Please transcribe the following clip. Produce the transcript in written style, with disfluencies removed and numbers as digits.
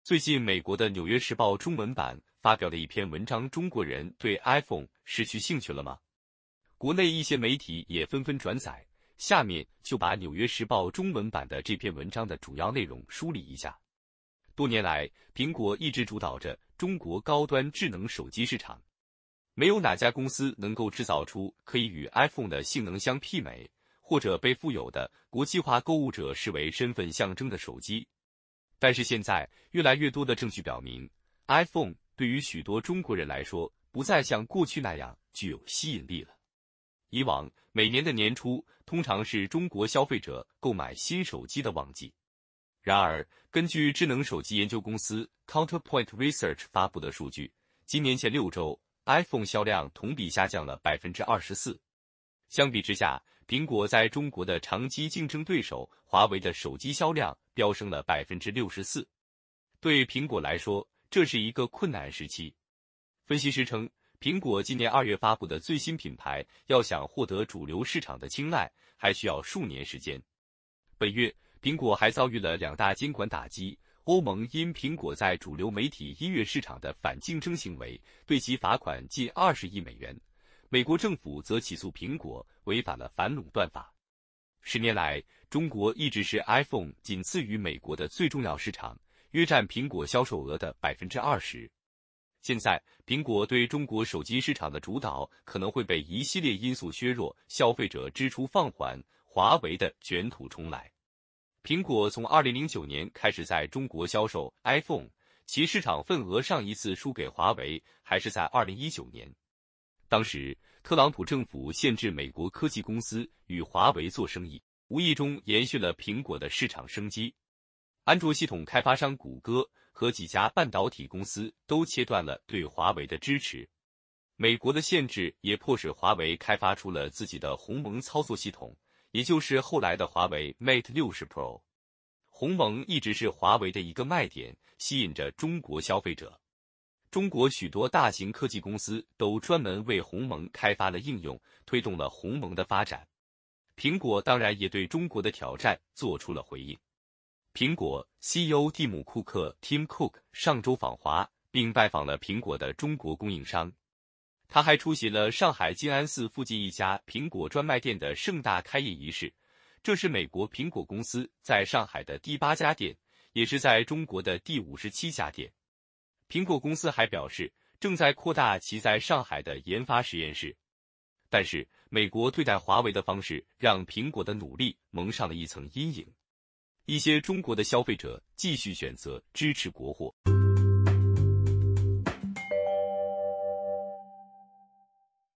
最近，美国的《纽约时报》中文版发表了一篇文章：中国人对 iPhone 失去兴趣了吗？国内一些媒体也纷纷转载。下面就把《纽约时报》中文版的这篇文章的主要内容梳理一下。多年来，苹果一直主导着中国高端智能手机市场，没有哪家公司能够制造出可以与 iPhone 的性能相媲美，或者被富有的国际化购物者视为身份象征的手机。但是现在，越来越多的证据表明 ，iPhone 对于许多中国人来说，不再像过去那样具有吸引力了。以往，每年的年初通常是中国消费者购买新手机的旺季。然而，根据智能手机研究公司 Counterpoint Research 发布的数据，今年前6周 ，iPhone 销量同比下降了24%。相比之下，苹果在中国的长期竞争对手华为的手机销量飙升了64%。对苹果来说，这是一个困难时期。分析师称，苹果今年2月发布的最新品牌要想获得主流市场的青睐，还需要数年时间。本月，苹果还遭遇了2大监管打击。欧盟因苹果在主流媒体音乐市场的反竞争行为，对其罚款近20亿美元。美国政府则起诉苹果违反了反垄断法。10年来，中国一直是 iPhone 仅次于美国的最重要市场，约占苹果销售额的20%。现在，苹果对中国手机市场的主导可能会被一系列因素削弱，消费者支出放缓，华为的卷土重来。苹果从2009年开始在中国销售 iPhone， 其市场份额上一次输给华为还是在2019年。当时，特朗普政府限制美国科技公司与华为做生意，无意中延续了苹果的市场生机。安卓系统开发商谷歌和几家半导体公司都切断了对华为的支持。美国的限制也迫使华为开发出了自己的鸿蒙操作系统，也就是后来的华为 Mate 60 Pro。鸿蒙一直是华为的一个卖点，吸引着中国消费者。中国许多大型科技公司都专门为鸿蒙开发了应用，推动了鸿蒙的发展。苹果当然也对中国的挑战做出了回应。苹果 CEO 蒂姆·库克 Tim Cook 上周访华，并拜访了苹果的中国供应商。他还出席了上海静安寺附近一家苹果专卖店的盛大开业仪式，这是美国苹果公司在上海的第8家店，也是在中国的第57家店。苹果公司还表示，正在扩大其在上海的研发实验室。但是，美国对待华为的方式让苹果的努力蒙上了一层阴影。一些中国的消费者继续选择支持国货。